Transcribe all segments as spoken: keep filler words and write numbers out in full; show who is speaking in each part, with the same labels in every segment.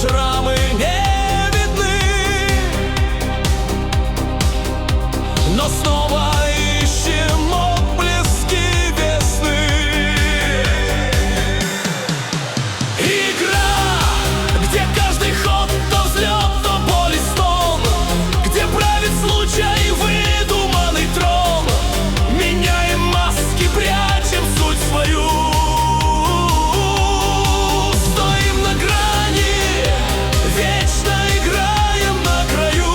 Speaker 1: шрамы не видны, но снова ищем отблески весны. Игра, где каждый ход то взлет, то боль и стон, где правит случай выдуманный трон. Меняем маски, прячем суть свою. Стоим на грани, вечно играем на краю.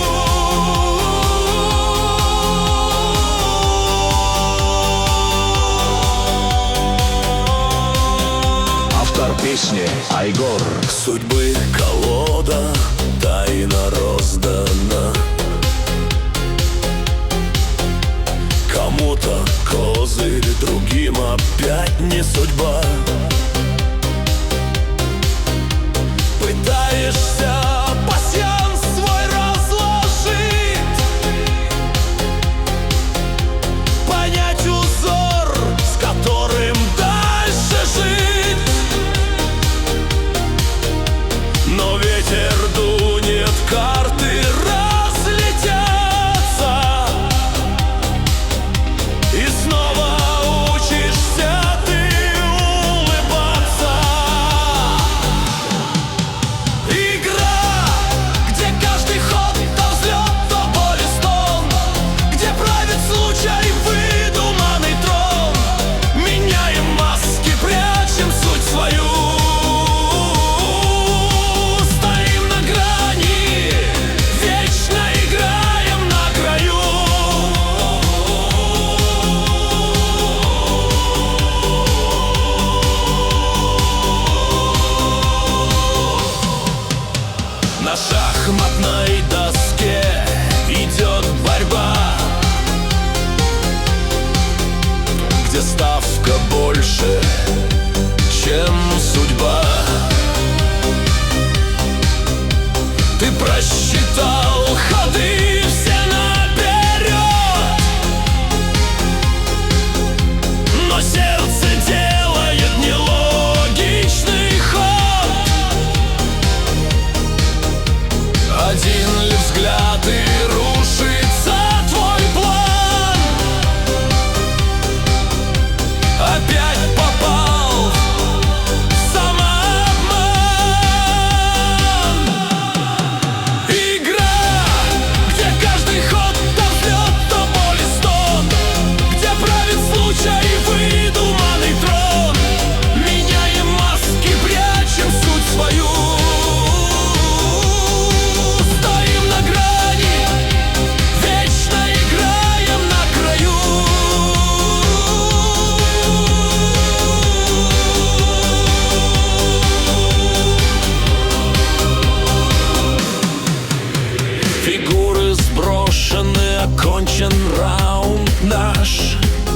Speaker 2: Автор песни Айгор.
Speaker 1: Судьбы колода тайно роздана, кому-то козырь, другим опять не судьба. Пытаешься пасьянс свой разложить, понять узор, с которым дальше жить. Но ветер дунет, карты разлетятся, и снова учишься ты улыбаться. Игра, где каждый ход то взлет, то боль и стон, где правит случай выдуманный трон. Меняем маски, прячем суть свою. Стоим на грани, вечно играем на краю. На шахматной доске идет борьба, где ставка больше, чем судьба. Ты просчитал ходы все наперед, но сердце делает нелогичный ход. Один лишь взгляд и рушится твой план. Опять попал в самообман. Игра, где каждый ход то взлет, то боль и стон, где правит случай выдуманный трон. Меняем маски, прячем суть свою. Стоим на грани, вечно играем на краю. Фигуры сброшены, окончен раунд наш,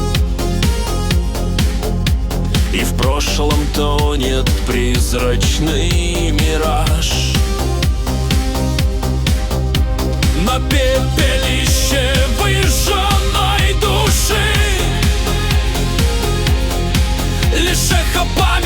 Speaker 1: и в прошлом тонет призрачный мираж. На пепелище выжженной души лишь эхо памяти